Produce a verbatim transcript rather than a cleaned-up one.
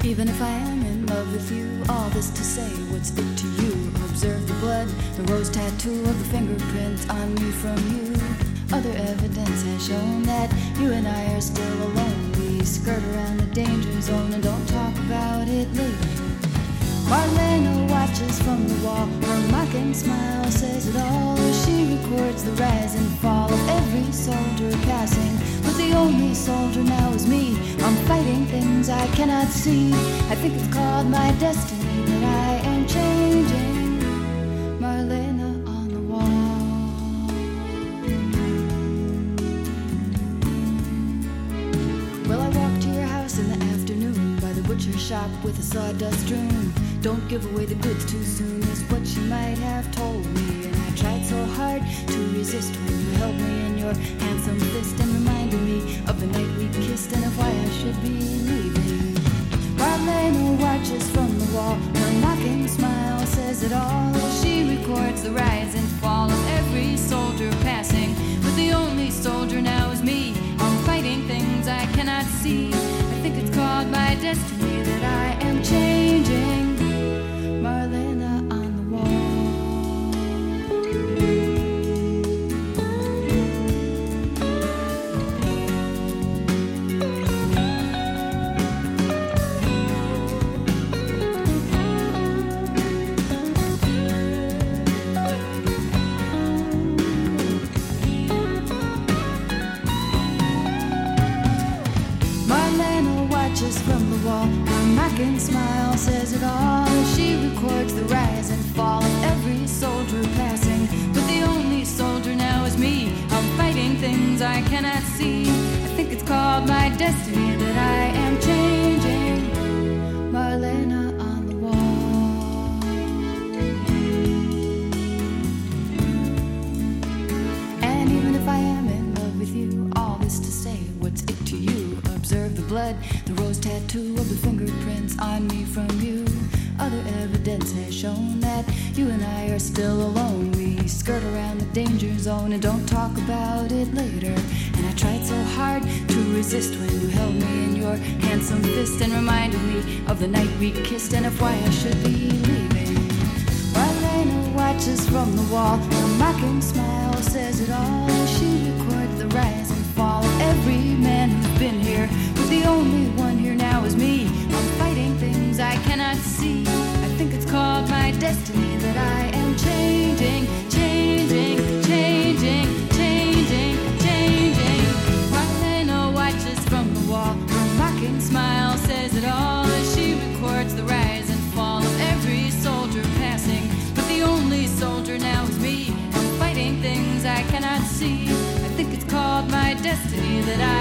Even if I am in love with you, all this to say, what's it to you? Observe the blood, the rose tattoo of the fingerprints on me from you. Other evidence has shown that you and I are still alone. We skirt around the danger zone and don't talk about it later. Marlena watches from the wall, her mocking smile says it all. She records the rise and fall of every soldier passing, but the only soldier now is me. I'm fighting things I cannot see. I think it's called my destiny that I am changing. Marlena on the wall. Well, I walked to your house in the afternoon by the butcher shop with a sawdust room. Don't give away the goods too soon is what she might have told me. And I tried so hard to resist when you held me in your handsome fist and reminded me of the night we kissed and of why I should be leaving. Marlena watches from the wall, her mocking smile says it all. She records the rise and fall of every soldier passing, but the only soldier now is me. I'm fighting things I cannot see. I think it's called my destiny that I am changing. Marlena on the wall. Marlena watches from the wall, her mocking smile says it all. She records the rise and fall of every soldier passing, but the only soldier now is me. I'm fighting things I cannot see. I think it's called my destiny that I am changing. Marlena on the wall. And even if I am in love with you, all this to say, what's it to you? Observe the blood, the rose tattoo of the fingerprints on me from you. Other evidence has shown that you and I are still alone. We skirt around the danger zone and don't talk about it later. And I tried so hard to resist when you held me in your handsome fist and reminded me of the night we kissed and of why I should be leaving. Marlena watches from the wall, her mocking smile says it all. She records the rise and fall of every man who's been here, but the only one here now is me. I'm fighting things I cannot see. I think it's called my destiny that I am changing, changing, changing, changing, changing. Marlena watches from the wall, her mocking smile says it all. As she records the rise and fall of every soldier passing, but the only soldier now is me. I'm fighting things I cannot see. I think it's called my destiny that I